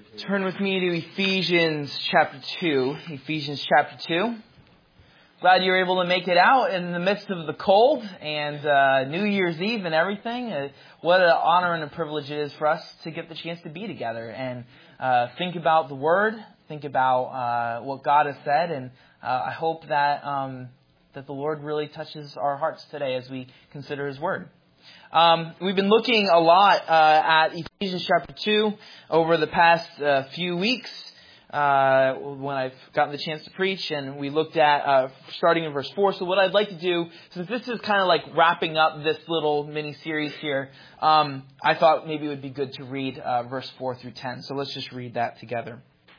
Turn with me to Ephesians chapter 2. Ephesians chapter 2. Glad you're able to make it out in the midst of the cold and New Year's Eve and everything. What an honor and a privilege it is for us to get the chance to be together and think about the Word, think about what God has said, and I hope that that the Lord really touches our hearts today as we consider His Word. We've been looking a lot at Ephesians chapter 2 over the past few weeks when I've gotten the chance to preach, and we looked at starting in verse 4. So what I'd like to do, since this is kind of like wrapping up this little mini-series here, I thought maybe it would be good to read verse 4 through 10. So let's just read that together.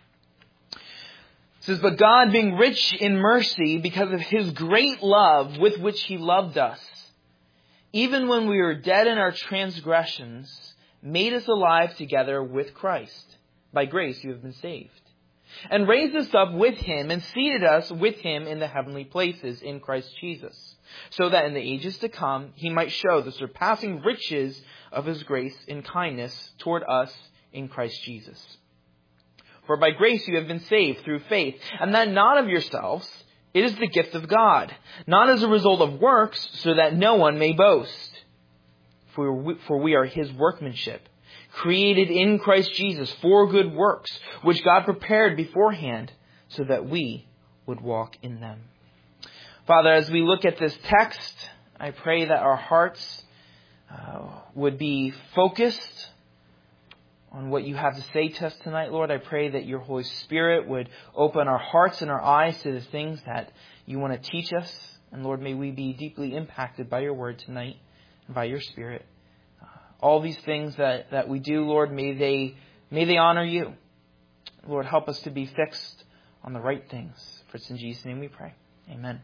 It says, "But God, being rich in mercy, because of His great love with which He loved us, even when we were dead in our transgressions, made us alive together with Christ. By grace you have been saved. And raised us up with Him and seated us with Him in the heavenly places in Christ Jesus, so that in the ages to come He might show the surpassing riches of His grace and kindness toward us in Christ Jesus. For by grace you have been saved through faith, and that not of yourselves. It is the gift of God, not as a result of works, so that no one may boast. For we are His workmanship, created in Christ Jesus for good works, which God prepared beforehand, so that we would walk in them." Father, as we look at this text, I pray that our hearts would be focused on what you have to say to us tonight, Lord. I pray that your Holy Spirit would open our hearts and our eyes to the things that you want to teach us. And Lord, may we be deeply impacted by your word tonight and by your Spirit. All these things that we do, Lord, may they honor you. Lord, help us to be fixed on the right things. For it's in Jesus' name we pray. Amen.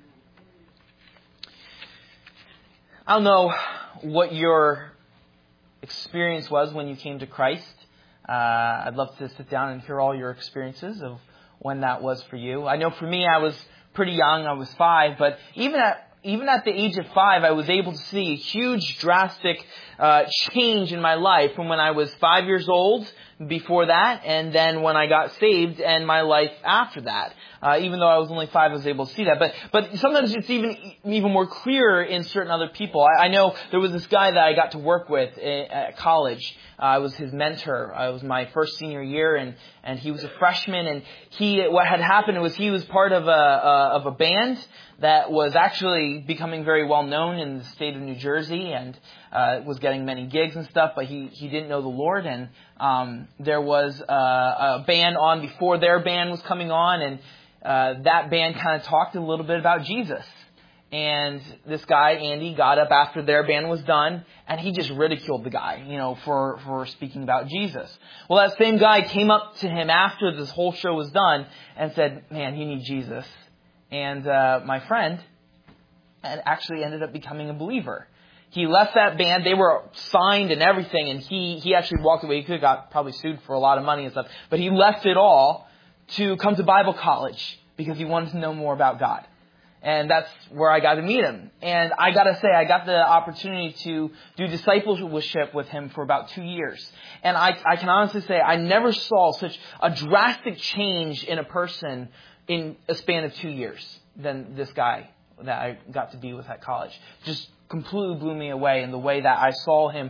I don't know what your experience was when you came to Christ. I'd love to sit down and hear all your experiences of when that was for you. I know for me, I was pretty young. I was 5, but even at the age of 5, I was able to see a huge, drastic change in my life from when I was 5 years old before that, and then when I got saved and my life after that. Even though I was only 5, I was able to see that. But sometimes it's even more clear in certain other people. I know there was this guy that I got to work with at college. I was his mentor. It was my first senior year, and he was a freshman. And what had happened was he was part of a band that was actually becoming very well known in the state of New Jersey, and was getting many gigs and stuff. But he didn't know the Lord, and there was a band on before their band was coming on, and that band kind of talked a little bit about Jesus. And this guy, Andy, got up after their band was done, and he just ridiculed the guy, for speaking about Jesus. Well, that same guy came up to him after this whole show was done and said, "Man, you need Jesus." And my friend actually ended up becoming a believer. He left that band. They were signed and everything, and he actually walked away. He could have got probably sued for a lot of money and stuff, but he left it all to come to Bible college because he wanted to know more about God. And that's where I got to meet him. And I got to say, I got the opportunity to do discipleship with him for about 2 years. And I can honestly say I never saw such a drastic change in a person in a span of 2 years than this guy that I got to be with at college. Just completely blew me away in the way that I saw him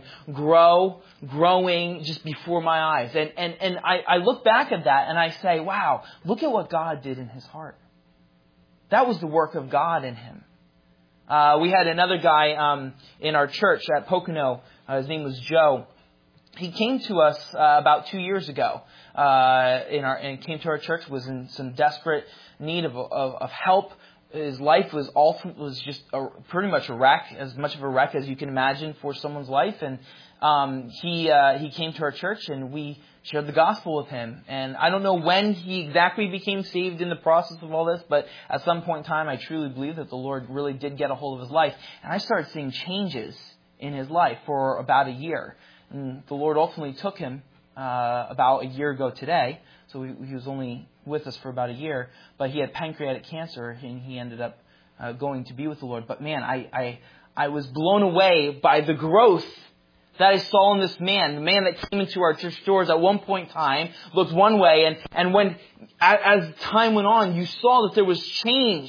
growing just before my eyes. And I look back at that and I say, wow, look at what God did in his heart. That was the work of God in him. We had another guy in our church at Pocono. His name was Joe. He came to us about 2 years ago. And came to our church, was in some desperate need of help. His life was just pretty much a wreck, as much of a wreck as you can imagine for someone's life. And he came to our church, and we shared the gospel with him. And I don't know when he exactly became saved in the process of all this, but at some point in time, I truly believe that the Lord really did get a hold of his life. And I started seeing changes in his life for about a year. And the Lord ultimately took him about a year ago today. So he was only with us for about a year, but he had pancreatic cancer, and he ended up going to be with the Lord. But man, I was blown away by the growth that I saw in this man, the man that came into our church doors at one point in time, looked one way, and when, as time went on, you saw that there was change.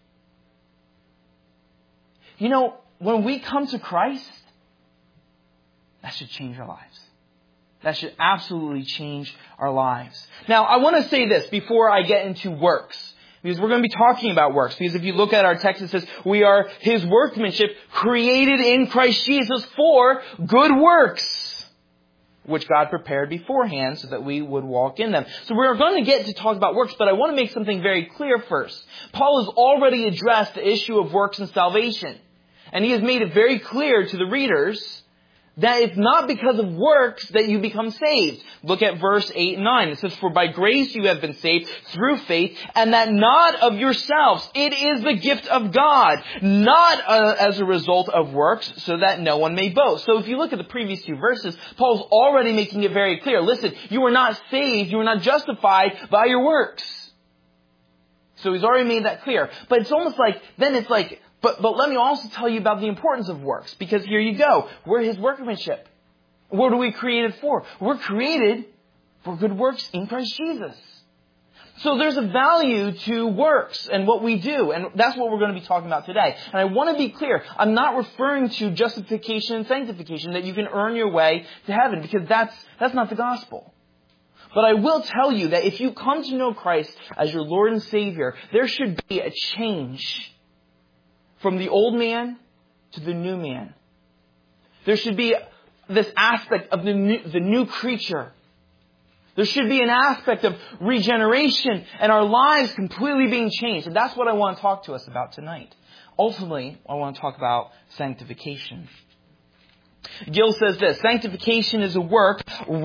You know, when we come to Christ, that should change our lives. That should absolutely change our lives. Now, I want to say this before I get into works. Because we're going to be talking about works. Because if you look at our text, it says, we are His workmanship created in Christ Jesus for good works, which God prepared beforehand so that we would walk in them. So we're going to get to talk about works, but I want to make something very clear first. Paul has already addressed the issue of works and salvation. And he has made it very clear to the readers that it's not because of works that you become saved. Look at verse 8 and 9. It says, for by grace you have been saved through faith, and that not of yourselves. It is the gift of God, not as a result of works, so that no one may boast. So if you look at the previous two verses, Paul's already making it very clear. Listen, you are not saved, you are not justified by your works. So he's already made that clear. But it's almost like, then it's like, But let me also tell you about the importance of works. Because here you go. We're His workmanship. What are we created for? We're created for good works in Christ Jesus. So there's a value to works and what we do. And that's what we're going to be talking about today. And I want to be clear. I'm not referring to justification and sanctification, that you can earn your way to heaven. Because that's not the gospel. But I will tell you that if you come to know Christ as your Lord and Savior, there should be a change from the old man to the new man. There should be this aspect of the new creature. There should be an aspect of regeneration and our lives completely being changed. And that's what I want to talk to us about tonight. Ultimately, I want to talk about sanctification. Gill says this, sanctification is a work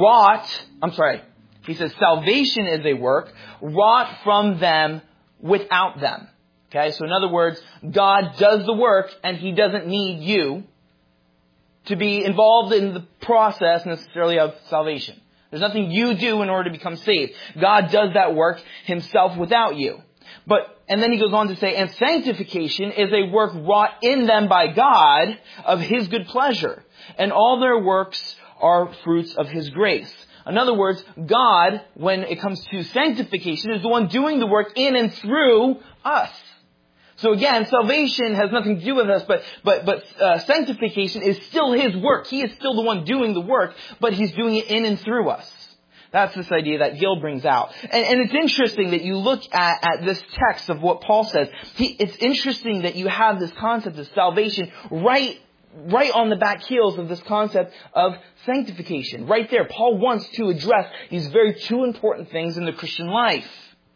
he says salvation is a work wrought from them without them. Okay, so in other words, God does the work and He doesn't need you to be involved in the process necessarily of salvation. There's nothing you do in order to become saved. God does that work Himself without you. And then he goes on to say, and sanctification is a work wrought in them by God of His good pleasure. And all their works are fruits of His grace. In other words, God, when it comes to sanctification, is the one doing the work in and through us. So again, salvation has nothing to do with us, but sanctification is still His work. He is still the one doing the work, but He's doing it in and through us. That's this idea that Gill brings out. And it's interesting that you look at this text of what Paul says. It's interesting that you have this concept of salvation right on the back heels of this concept of sanctification. Right there, Paul wants to address these very two important things in the Christian life.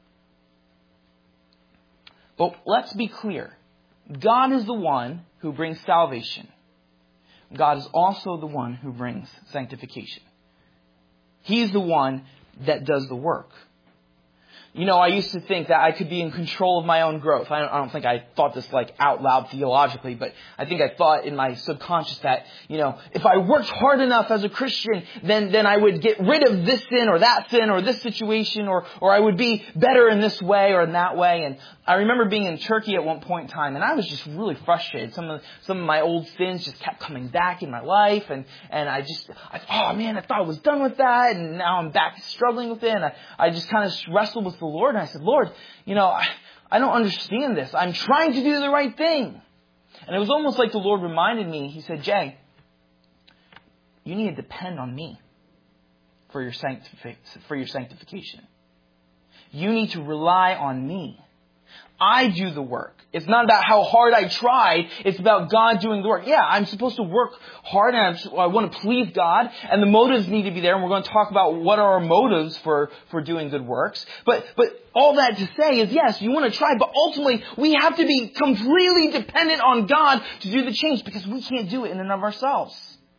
But let's be clear. God is the one who brings salvation. God is also the one who brings sanctification. He's the one that does the work. You know, I used to think that I could be in control of my own growth. I don't think I thought this like out loud theologically, but I think I thought in my subconscious that, you know, if I worked hard enough as a Christian, then I would get rid of this sin or that sin or this situation, or I would be better in this way or in that way. And I remember being in Turkey at one point in time, and I was just really frustrated. Some of my old sins just kept coming back in my life, and I thought I was done with that, and now I'm back struggling with it, and I just kind of wrestled with the Lord, and I said, Lord, you know, I don't understand this. I'm trying to do the right thing. And it was almost like the Lord reminded me. He said, Jay, you need to depend on me for your sanctification. You need to rely on me. I do the work. It's not about how hard I tried. It's about God doing the work. Yeah, I'm supposed to work hard and I want to please God, and the motives need to be there. And we're going to talk about what are our motives for doing good works. But all that to say is, yes, you want to try, but ultimately we have to be completely dependent on God to do the change, because we can't do it in and of ourselves.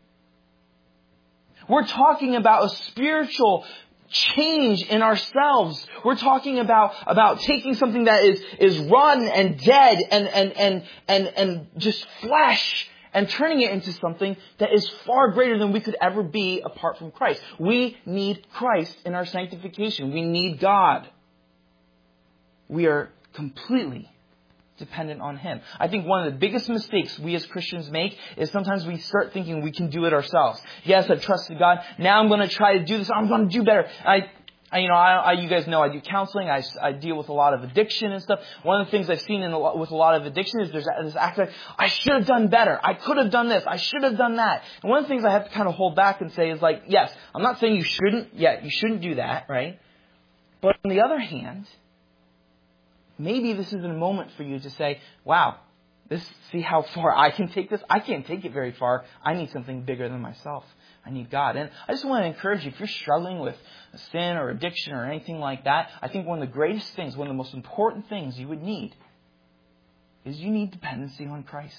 We're talking about a spiritual change in ourselves. We're talking about taking something that is rotten and dead and just flesh, and turning it into something that is far greater than we could ever be apart from Christ. We need Christ in our sanctification. We need God. We are completely dependent on Him. I think one of the biggest mistakes we as Christians make is sometimes we start thinking we can do it ourselves. Yes, I've trusted God. Now I'm going to try to do this. I'm going to do better. You guys know I do counseling. I deal with a lot of addiction and stuff. One of the things I've seen with a lot of addiction is there's this act like, I should have done better. I could have done this. I should have done that. And one of the things I have to kind of hold back and say is like, yes, I'm not saying you shouldn't do that, right? But on the other hand, maybe this is a moment for you to say, wow, see how far I can take this? I can't take it very far. I need something bigger than myself. I need God. And I just want to encourage you, if you're struggling with sin or addiction or anything like that, I think one of the greatest things, one of the most important things you would need is you need dependency on Christ.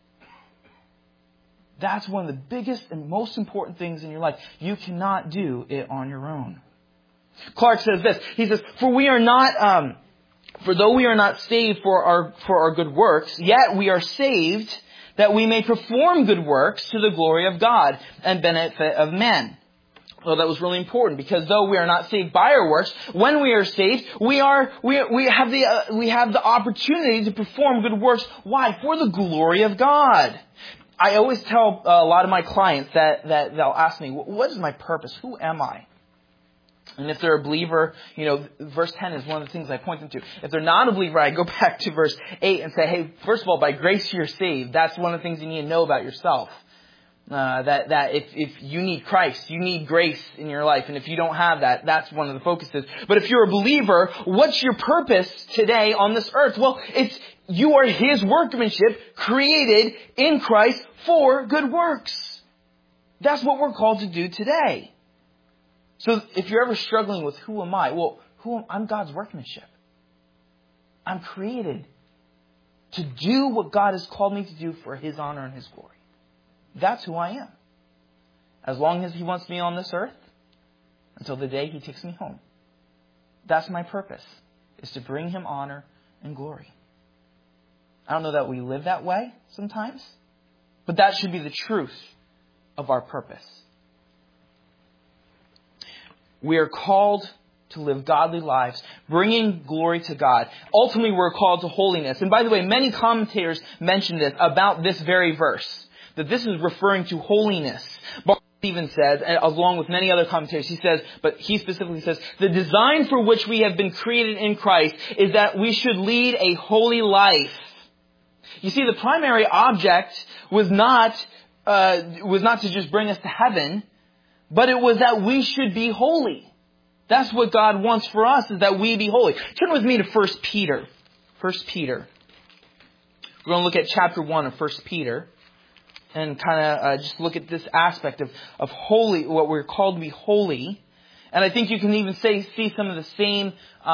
That's one of the biggest and most important things in your life. You cannot do it on your own. Clark says this. He says, For though we are not saved for our good works, yet we are saved that we may perform good works to the glory of God and benefit of men. Well, that was really important because though we are not saved by our works, when we are saved, we have the opportunity to perform good works. Why? For the glory of God. I always tell a lot of my clients that they'll ask me, what is my purpose? Who am I? And if they're a believer, verse 10 is one of the things I point them to. If they're not a believer, I go back to verse 8 and say, hey, first of all, by grace you're saved. That's one of the things you need to know about yourself. That if you need Christ, you need grace in your life. And if you don't have that, that's one of the focuses. But if you're a believer, what's your purpose today on this earth? Well, you are His workmanship created in Christ for good works. That's what we're called to do today. So if you're ever struggling with who am I? Well, I'm God's workmanship. I'm created to do what God has called me to do for His honor and His glory. That's who I am. As long as He wants me on this earth, until the day He takes me home. That's my purpose, is to bring Him honor and glory. I don't know that we live that way sometimes, but that should be the truth of our purpose. We are called to live godly lives, bringing glory to God. Ultimately, we're called to holiness. And by the way, many commentators mention this about this very verse, that this is referring to holiness. Barnes even says, and along with many other commentators, he specifically says, the design for which we have been created in Christ is that we should lead a holy life. You see, the primary object was not to just bring us to heaven, but it was that we should be holy. That's what God wants for us, is that we be holy. Turn with me to 1 Peter. 1 Peter. We're going to look at chapter 1 of 1 Peter and kind of just look at this aspect of holy, what we're called to be holy. And I think you can even see some of the same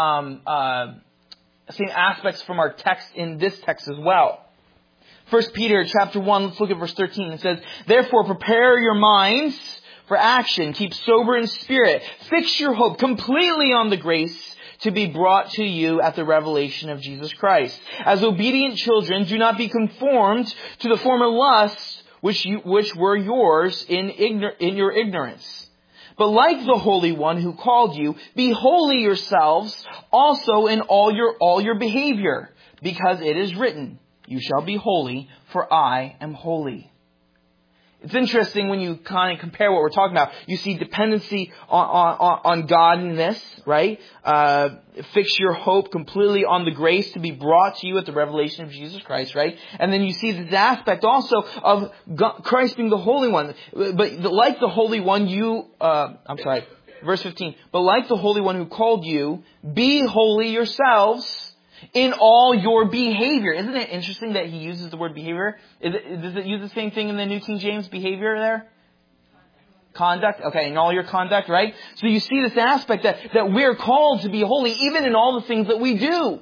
aspects from our text in this text as well. 1 Peter chapter 1, let's look at verse 13. It says, Therefore prepare your minds for action. Keep sober in spirit. Fix your hope completely on the grace to be brought to you at the revelation of Jesus Christ. As obedient children, do not be conformed to the former lusts which were yours in your ignorance. But like the Holy One who called you, be holy yourselves also in all your behavior, because it is written, You shall be holy, for I am holy. It's interesting when you kind of compare what we're talking about. You see dependency on God in this, right? Fix your hope completely on the grace to be brought to you at the revelation of Jesus Christ, right? And then you see this aspect also of Christ being the Holy One. But like the Holy One, verse 15. But like the Holy One who called you, be holy yourselves in all your behavior. Isn't it interesting that he uses the word behavior? Does it use the same thing in the New King James, behavior there? Conduct. Okay, in all your conduct, right? So you see this aspect that we're called to be holy even in all the things that we do.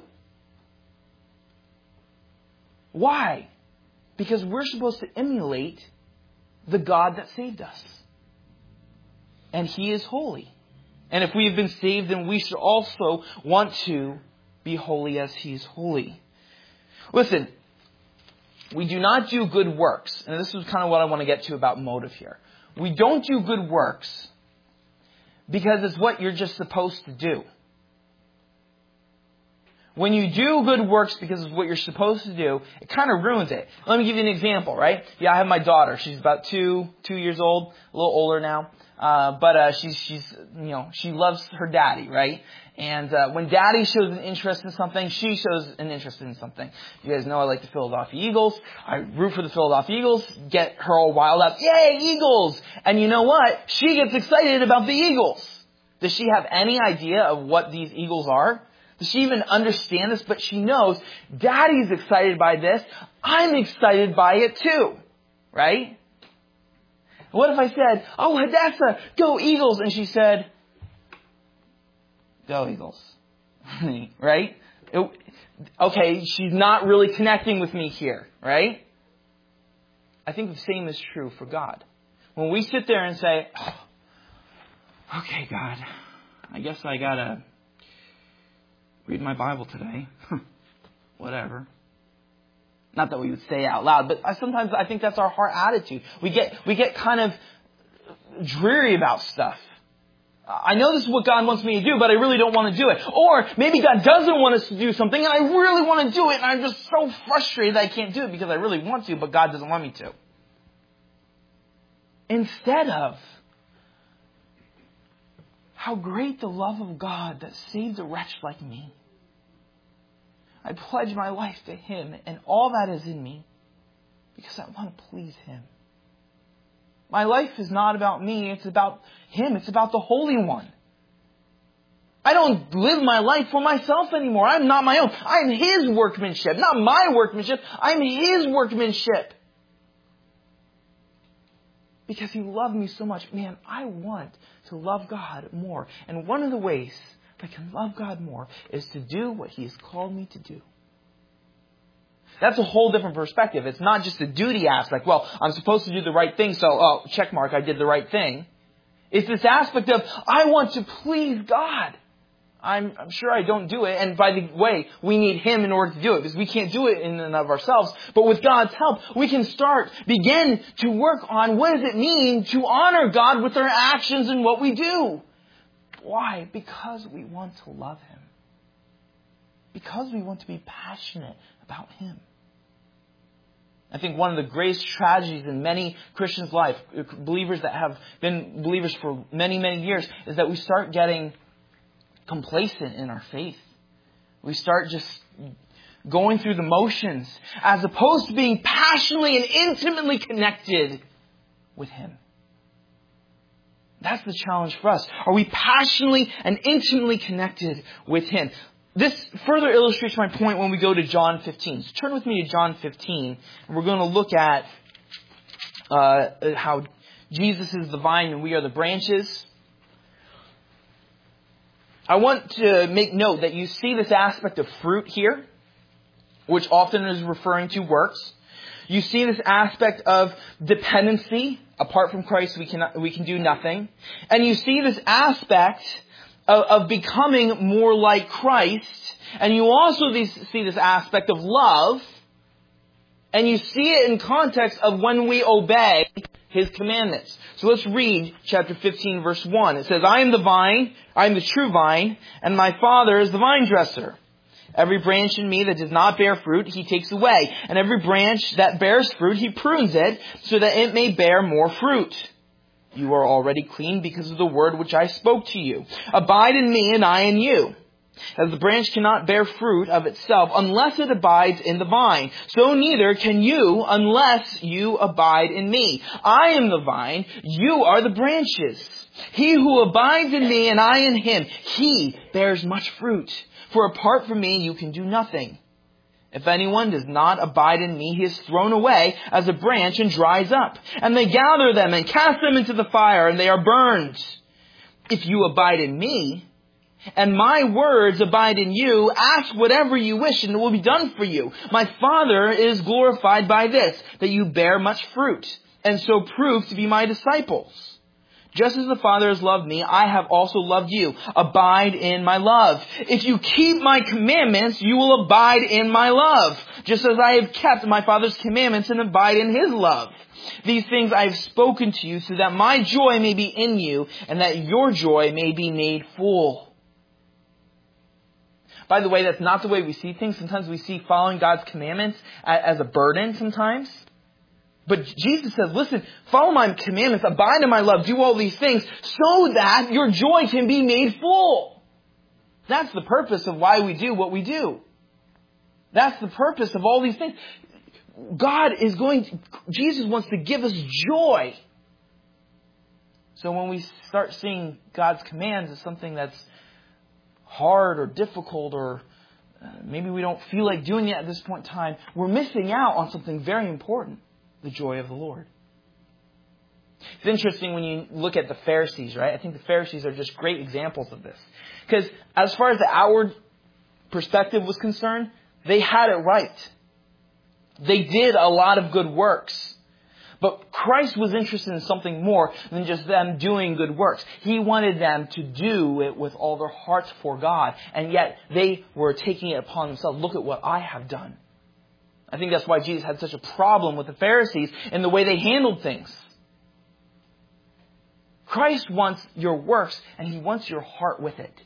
Why? Because we're supposed to emulate the God that saved us. And He is holy. And if we have been saved, then we should also want to be holy as He's holy. Listen, we do not do good works. And this is kind of what I want to get to about motive here. We don't do good works because it's what you're just supposed to do. When you do good works because of what you're supposed to do, it kind of ruins it. Let me give you an example, right? Yeah, I have my daughter. She's about two years old, a little older now. But she loves her daddy, right? And when daddy shows an interest in something, she shows an interest in something. You guys know I like the Philadelphia Eagles. I root for the Philadelphia Eagles, get her all wild up. Yay, Eagles! And you know what? She gets excited about the Eagles. Does she have any idea of what these Eagles are? Does she even understand this? But she knows daddy's excited by this. I'm excited by it too. Right? What if I said, oh, Hadassah, go Eagles? And she said, go Eagles. Right? Okay, she's not really connecting with me here. Right? I think the same is true for God. When we sit there and say, oh, okay, God, I guess I gotta read my Bible today. Whatever. Not that we would say it out loud, but sometimes I think that's our heart attitude. We get kind of dreary about stuff. I know this is what God wants me to do, but I really don't want to do it. Or maybe God doesn't want us to do something, and I really want to do it, and I'm just so frustrated that I can't do it because I really want to, but God doesn't want me to. Instead of, how great the love of God that saved a wretch like me. I pledge my life to Him and all that is in me because I want to please Him. My life is not about me. It's about Him. It's about the Holy One. I don't live my life for myself anymore. I'm not my own. I'm His workmanship, not my workmanship. I'm His workmanship. Because He loved me so much. Man, I want to love God more. And one of the ways I can love God more is to do what He has called me to do. That's a whole different perspective. It's not just the duty aspect. Well, I'm supposed to do the right thing, so, check mark, I did the right thing. It's this aspect of, I want to please God. I'm sure I don't do it. And by the way, we need Him in order to do it because we can't do it in and of ourselves. But with God's help, we can begin to work on what does it mean to honor God with our actions and what we do. Why? Because we want to love Him. Because we want to be passionate about Him. I think one of the greatest tragedies in many Christians' life, believers that have been believers for many, many years, is that we start getting complacent in our faith. We start just going through the motions as opposed to being passionately and intimately connected with Him. That's the challenge for us. Are we passionately and intimately connected with Him? This further illustrates my point when we go to John 15. So turn with me to John 15, and we're going to look at how Jesus is the vine and we are the branches. I want to make note that you see this aspect of fruit here, which often is referring to works. You see this aspect of dependency. Apart from Christ, we can do nothing. And you see this aspect of becoming more like Christ. And you also see this aspect of love. And you see it in context of when we obey His commandments. So let's read chapter 15, verse 1. It says, I am the vine, I am the true vine, and my Father is the vine dresser. Every branch in me that does not bear fruit, He takes away. And every branch that bears fruit, He prunes it, so that it may bear more fruit. You are already clean because of the word which I spoke to you. Abide in me, and I in you. As the branch cannot bear fruit of itself unless it abides in the vine, so neither can you unless you abide in me. I am the vine, you are the branches. He who abides in me and I in him, he bears much fruit. For apart from me you can do nothing. If anyone does not abide in me, he is thrown away as a branch and dries up. And they gather them and cast them into the fire, and they are burned. If you abide in me, and my words abide in you, ask whatever you wish, and it will be done for you. My Father is glorified by this, that you bear much fruit, and so prove to be my disciples. Just as the Father has loved me, I have also loved you. Abide in my love. If you keep my commandments, you will abide in my love, just as I have kept my Father's commandments and abide in His love. These things I have spoken to you, so that my joy may be in you, and that your joy may be made full. By the way, that's not the way we see things. Sometimes we see following God's commandments as a burden sometimes. But Jesus says, listen, follow my commandments, abide in my love, do all these things so that your joy can be made full. That's the purpose of why we do what we do. That's the purpose of all these things. Jesus wants to give us joy. So when we start seeing God's commands as something that's hard or difficult, or maybe we don't feel like doing it at this point in time, we're missing out on something very important, the joy of the Lord. It's interesting when you look at the Pharisees, right? I think the Pharisees are just great examples of this. Because as far as the outward perspective was concerned, they had it right. They did a lot of good works. But Christ was interested in something more than just them doing good works. He wanted them to do it with all their hearts for God. And yet they were taking it upon themselves. Look at what I have done. I think that's why Jesus had such a problem with the Pharisees and the way they handled things. Christ wants your works, and He wants your heart with it.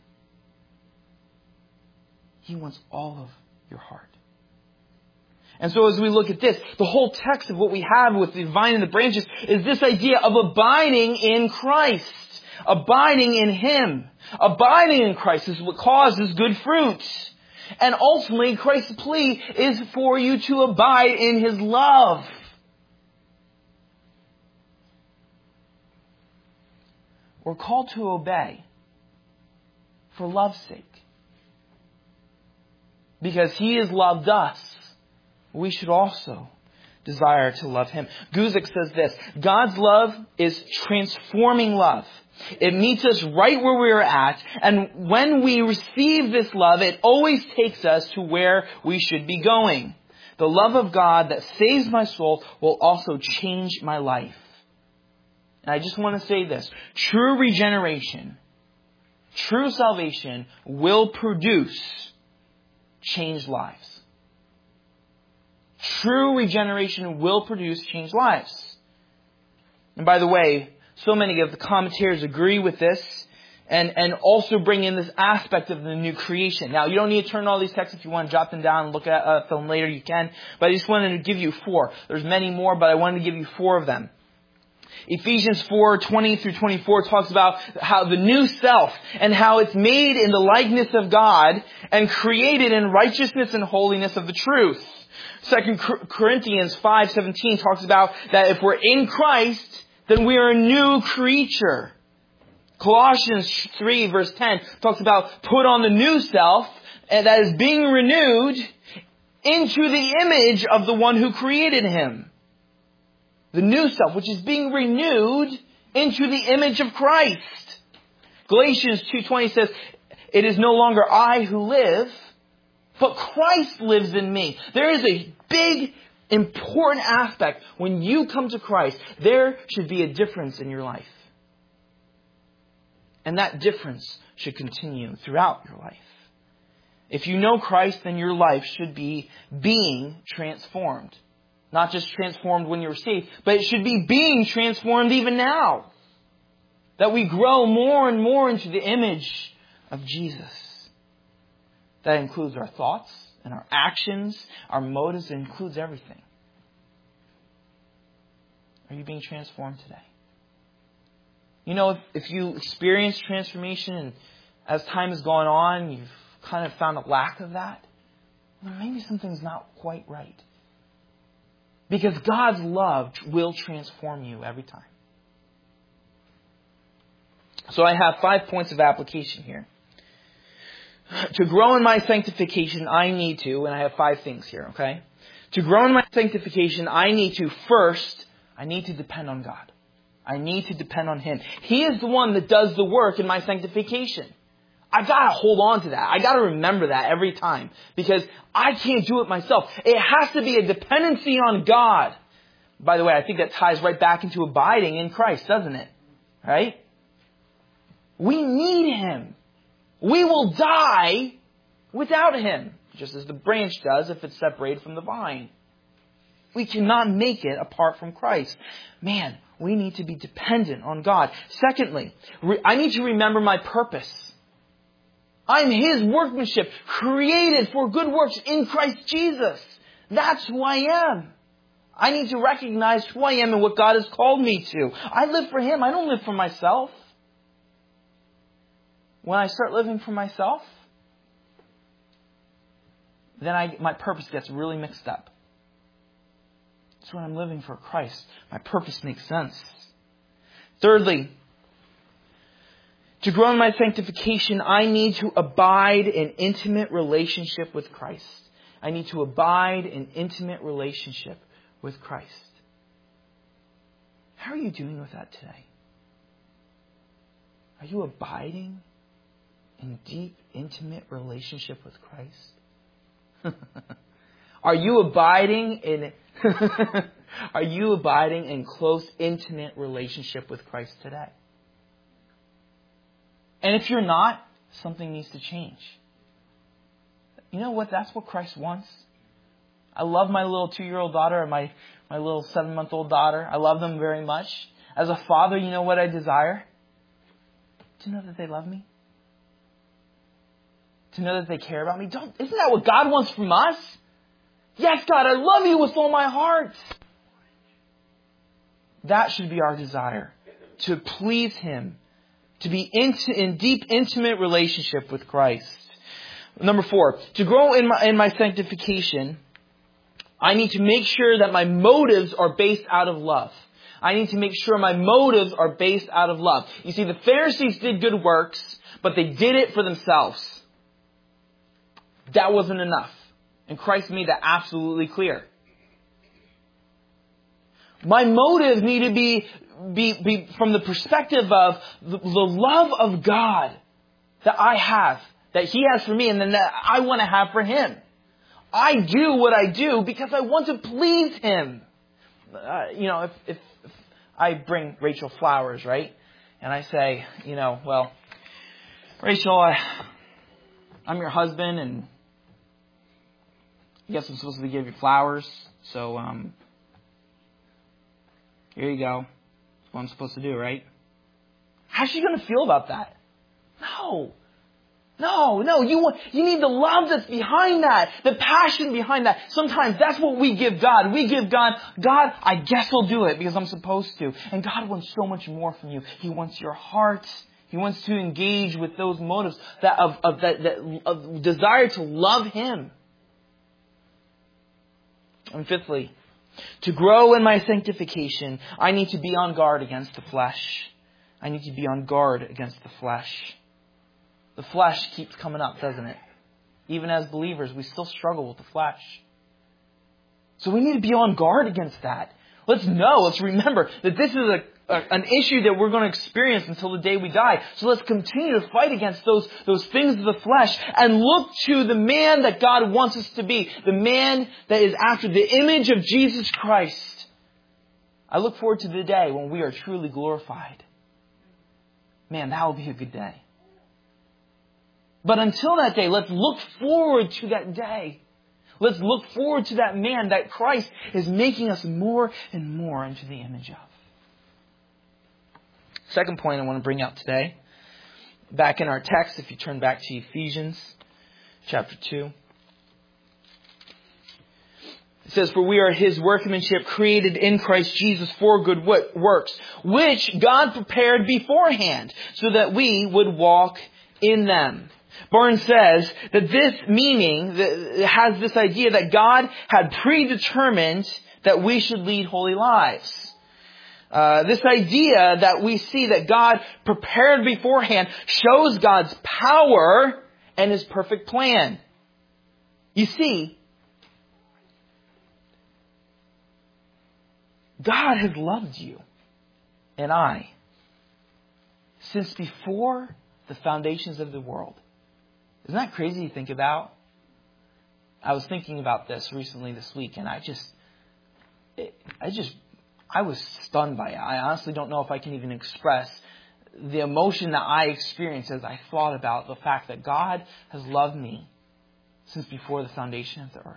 He wants all of your heart. And so as we look at this, the whole text of what we have with the vine and the branches is this idea of abiding in Christ. Abiding in Him. Abiding in Christ is what causes good fruits. And ultimately, Christ's plea is for you to abide in His love. We're called to obey for love's sake. Because He has loved us, we should also desire to love Him. Guzik says this: God's love is transforming love. It meets us right where we are at, and when we receive this love, it always takes us to where we should be going. The love of God that saves my soul will also change my life. And I just want to say this: true regeneration, true salvation will produce changed lives. True regeneration will produce changed lives. And by the way, so many of the commentators agree with this and also bring in this aspect of the new creation. Now, you don't need to turn all these texts. If you want to jot them down and look at them later, you can. But I just wanted to give you 4. There's many more, but I wanted to give you 4 of them. Ephesians 4:20 through 24 talks about how the new self and how it's made in the likeness of God and created in righteousness and holiness of the truth. 2 Corinthians 5:17 talks about that if we're in Christ, then we are a new creature. Colossians 3 verse 10 talks about put on the new self that is being renewed into the image of the one who created him. The new self, which is being renewed into the image of Christ. Galatians 2:20 says, it is no longer I who live, but Christ lives in me. There is a big, important aspect. When you come to Christ, there should be a difference in your life. And that difference should continue throughout your life. If you know Christ, then your life should be being transformed. Not just transformed when you're saved, but it should be being transformed even now. That we grow more and more into the image of Jesus. That includes our thoughts and our actions, our motives. It includes everything. Are you being transformed today? You know, if you experience transformation and as time has gone on, you've kind of found a lack of that, well, maybe something's not quite right. Because God's love will transform you every time. So I have 5 points of application here. To grow in my sanctification, I need to, and I have 5 things here, okay? To grow in my sanctification, I need to depend on God. I need to depend on Him. He is the one that does the work in my sanctification. I've got to hold on to that. I got to remember that every time. Because I can't do it myself. It has to be a dependency on God. By the way, I think that ties right back into abiding in Christ, doesn't it? Right? We need Him. We will die without Him. Just as the branch does if it's separated from the vine. We cannot make it apart from Christ. Man, we need to be dependent on God. Secondly, I need to remember my purpose. I'm His workmanship, created for good works in Christ Jesus. That's who I am. I need to recognize who I am and what God has called me to. I live for Him. I don't live for myself. When I start living for myself, then my purpose gets really mixed up. It's when I'm living for Christ. My purpose makes sense. Thirdly, to grow in my sanctification, I need to abide in intimate relationship with Christ. I need to abide in intimate relationship with Christ. How are you doing with that today? Are you abiding in deep, intimate relationship with Christ? Are you abiding in Are you abiding in close, intimate relationship with Christ today? And if you're not, something needs to change. You know what? That's what Christ wants. I love my little 2-year-old daughter and my little 7-month-old daughter. I love them very much. As a father, you know what I desire? To know that they love me. To know that they care about me. Isn't that what God wants from us? Yes, God, I love you with all my heart. That should be our desire. To please Him. To be in deep, intimate relationship with Christ. Number 4, to grow in my sanctification, I need to make sure that my motives are based out of love. I need to make sure my motives are based out of love. You see, the Pharisees did good works, but they did it for themselves. That wasn't enough. And Christ made that absolutely clear. My motives need to be from the perspective of the love of God that I have, that He has for me, and then that I want to have for Him. I do what I do because I want to please Him. If I bring Rachel flowers, right? And I say, well, Rachel, I'm your husband, and I guess I'm supposed to give you flowers, so here you go. That's what I'm supposed to do, right? How's she going to feel about that? No. You need the love that's behind that, the passion behind that. Sometimes that's what we give God. We give God, I guess I'll do it because I'm supposed to. And God wants so much more from you. He wants your heart. He wants to engage with those motives of desire to love Him. And fifthly, to grow in my sanctification, I need to be on guard against the flesh. I need to be on guard against the flesh. The flesh keeps coming up, doesn't it? Even as believers, we still struggle with the flesh. So we need to be on guard against that. Let's remember that this is an issue that we're going to experience until the day we die. So let's continue to fight against those things of the flesh and look to the man that God wants us to be. The man that is after the image of Jesus Christ. I look forward to the day when we are truly glorified. Man, that will be a good day. But until that day, let's look forward to that day. Let's look forward to that man that Christ is making us more and more into the image of. Second point I want to bring out today. Back in our text, if you turn back to Ephesians chapter 2. It says, for we are His workmanship created in Christ Jesus for good works, which God prepared beforehand so that we would walk in them. Barnes says that this meaning has this idea that God had predetermined that we should lead holy lives. This idea that we see that God prepared beforehand shows God's power and His perfect plan. You see, God has loved you and I since before the foundations of the world. Isn't that crazy to think about? I was thinking about this recently this week, and I was stunned by it. I honestly don't know if I can even express the emotion that I experienced as I thought about the fact that God has loved me since before the foundation of the earth.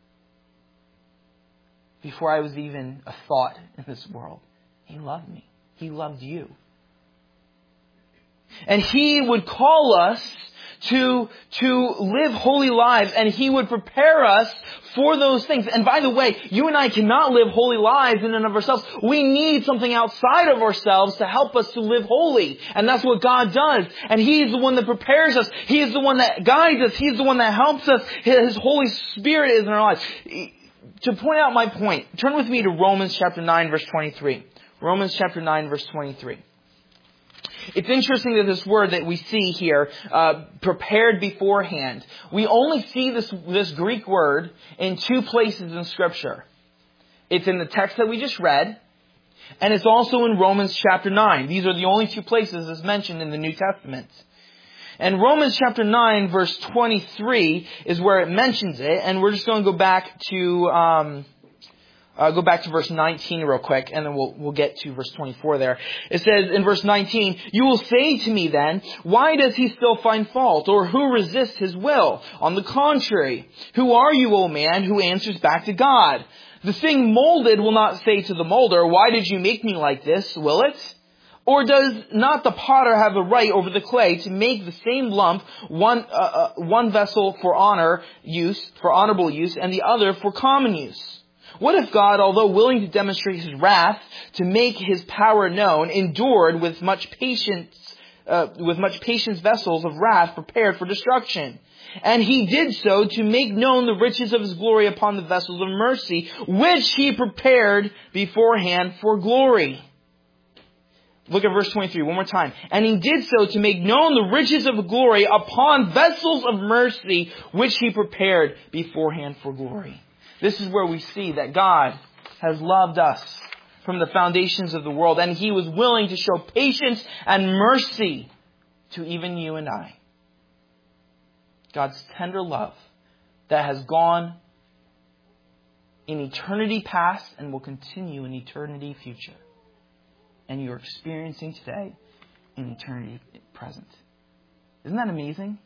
Before I was even a thought in this world, He loved me. He loved you. And He would call us to live holy lives, and He would prepare us for those things. And by the way, you and I cannot live holy lives in and of ourselves. We need something outside of ourselves to help us to live holy. And that's what God does. And He's the one that prepares us. He is the one that guides us. He's the one that helps us. His Holy Spirit is in our lives. To point out my point, turn with me to Romans chapter 9, verse 23. Romans chapter 9, verse 23. It's interesting that this word that we see here, prepared beforehand, we only see this Greek word in two places in Scripture. It's in the text that we just read, and it's also in Romans chapter 9. These are the only two places it's mentioned in the New Testament. And Romans chapter 9, verse 23 is where it mentions it, and we're just going to go back to verse 19 real quick, and then we'll get to verse 24 there. It says in verse 19, "You will say to me then, why does he still find fault? Or who resists his will? On the contrary, who are you, O man, who answers back to God? The thing molded will not say to the molder, why did you make me like this, will it? Or does not the potter have a right over the clay to make the same lump one vessel for honorable use, and the other for common use? What if God, although willing to demonstrate His wrath to make His power known, endured with much patience vessels of wrath prepared for destruction? And He did so to make known the riches of His glory upon the vessels of mercy, which He prepared beforehand for glory." Look at verse 23 one more time. "And He did so to make known the riches of glory upon vessels of mercy, which He prepared beforehand for glory." This is where we see that God has loved us from the foundations of the world, and He was willing to show patience and mercy to even you and I. God's tender love that has gone in eternity past and will continue in eternity future. And you're experiencing today in eternity present. Isn't that amazing?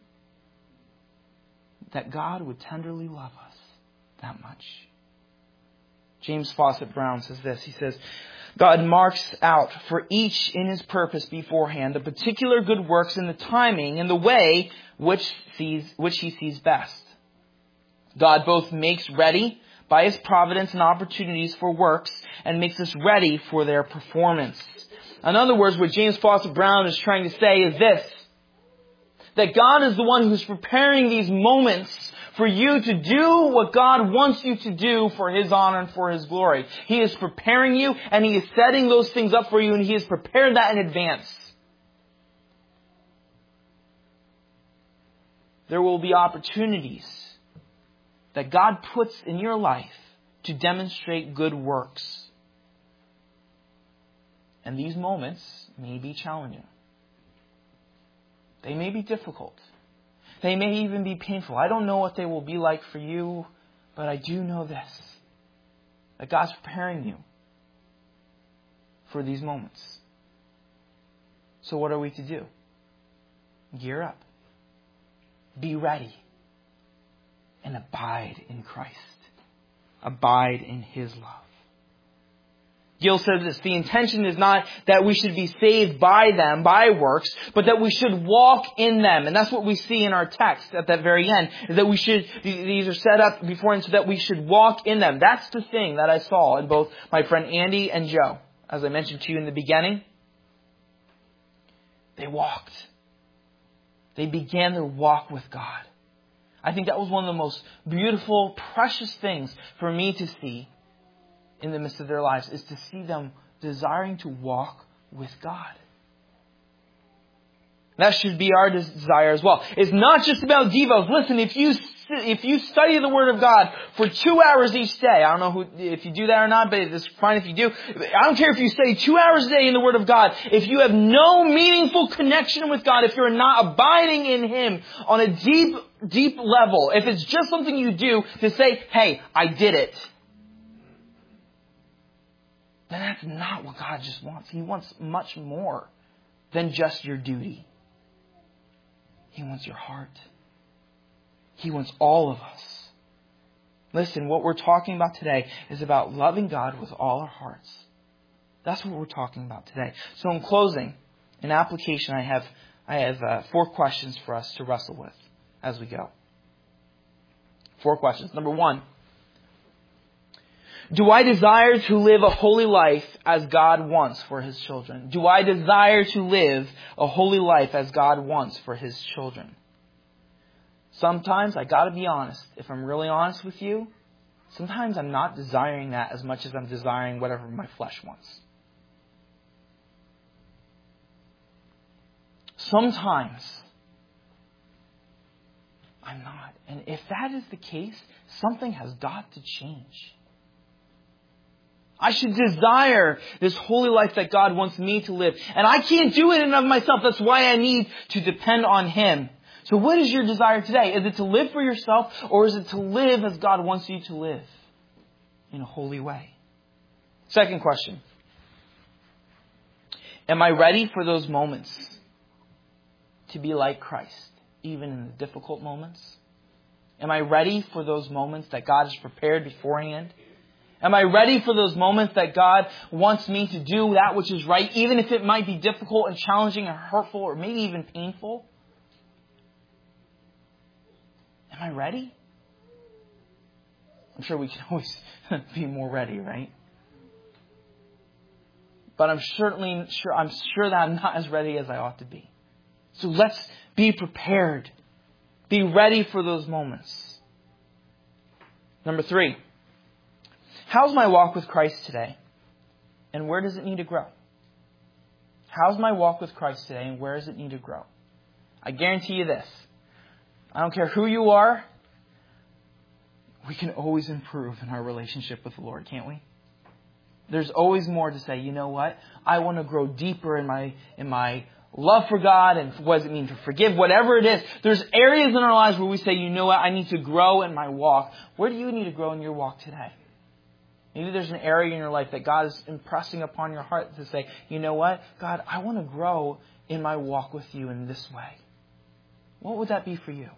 That God would tenderly love us that much. James Fawcett Brown says this. He says, "God marks out for each in His purpose beforehand the particular good works in the timing and the way which He sees best. God both makes ready by His providence and opportunities for works and makes us ready for their performance." In other words, what James Fawcett Brown is trying to say is this: that God is the one who's preparing these moments for you to do what God wants you to do for His honor and for His glory. He is preparing you, and He is setting those things up for you, and He has prepared that in advance. There will be opportunities that God puts in your life to demonstrate good works. And these moments may be challenging. They may be difficult. They may even be painful. I don't know what they will be like for you, but I do know this: that God's preparing you for these moments. So what are we to do? Gear up. Be ready. And abide in Christ. Abide in His love. Gill says this: the intention is not that we should be saved by them, by works, but that we should walk in them. And that's what we see in our text at that very end, is that these are set up beforehand so that we should walk in them. That's the thing that I saw in both my friend Andy and Joe. As I mentioned to you in the beginning, they walked. They began their walk with God. I think that was one of the most beautiful, precious things for me to see in the midst of their lives, is to see them desiring to walk with God. That should be our desire as well. It's not just about devos. Listen, if you study the Word of God for 2 hours each day, I don't know if you do that or not, but it's fine if you do. I don't care if you study 2 hours a day in the Word of God. If you have no meaningful connection with God, if you're not abiding in Him on a deep, deep level, if it's just something you do to say, hey, I did it, then that's not what God just wants. He wants much more than just your duty. He wants your heart. He wants all of us. Listen, what we're talking about today is about loving God with all our hearts. That's what we're talking about today. So in closing, in application, I I have 4 questions for us to wrestle with as we go. 4 questions. Number 1. Do I desire to live a holy life as God wants for His children? Do I desire to live a holy life as God wants for His children? Sometimes, I gotta be honest, if I'm really honest with you, sometimes I'm not desiring that as much as I'm desiring whatever my flesh wants. Sometimes I'm not. And if that is the case, something has got to change. I should desire this holy life that God wants me to live. And I can't do it in and of myself. That's why I need to depend on Him. So what is your desire today? Is it to live for yourself, or is it to live as God wants you to live in a holy way? Second question. Am I ready for those moments to be like Christ, even in the difficult moments? Am I ready for those moments that God has prepared beforehand? Am I ready for those moments that God wants me to do that which is right, even if it might be difficult and challenging and hurtful or maybe even painful? Am I ready? I'm sure we can always be more ready, right? But I'm sure that I'm not as ready as I ought to be. So let's be prepared. Be ready for those moments. Number 3. How's my walk with Christ today? And where does it need to grow? How's my walk with Christ today, and where does it need to grow? I guarantee you this. I don't care who you are. We can always improve in our relationship with the Lord, can't we? There's always more to say. You know what? I want to grow deeper in my love for God, and what does it mean to forgive? Whatever it is, there's areas in our lives where we say, you know what? I need to grow in my walk. Where do you need to grow in your walk today? Maybe there's an area in your life that God is impressing upon your heart to say, you know what? God, I want to grow in my walk with you in this way. What would that be for you?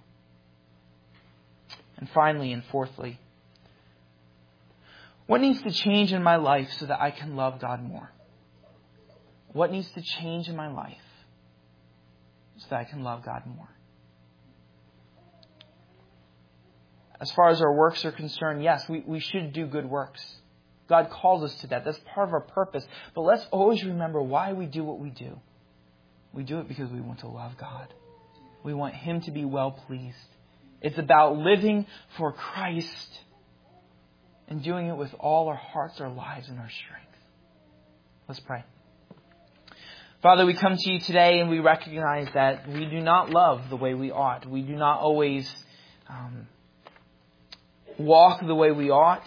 And finally and fourthly, what needs to change in my life so that I can love God more? What needs to change in my life so that I can love God more? As far as our works are concerned, yes, we should do good works. God calls us to that. That's part of our purpose. But let's always remember why we do what we do. We do it because we want to love God. We want Him to be well pleased. It's about living for Christ and doing it with all our hearts, our lives, and our strength. Let's pray. Father, we come to you today and we recognize that we do not love the way we ought. We do not always walk the way we ought.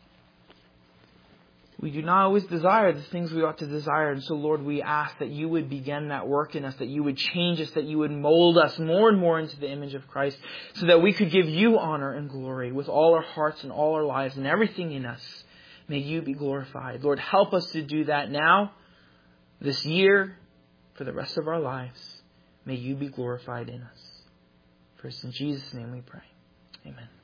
We do not always desire the things we ought to desire. And so, Lord, we ask that you would begin that work in us, that you would change us, that you would mold us more and more into the image of Christ so that we could give you honor and glory with all our hearts and all our lives and everything in us. May you be glorified. Lord, help us to do that now, this year, for the rest of our lives. May you be glorified in us. For it's in Jesus' name we pray. Amen.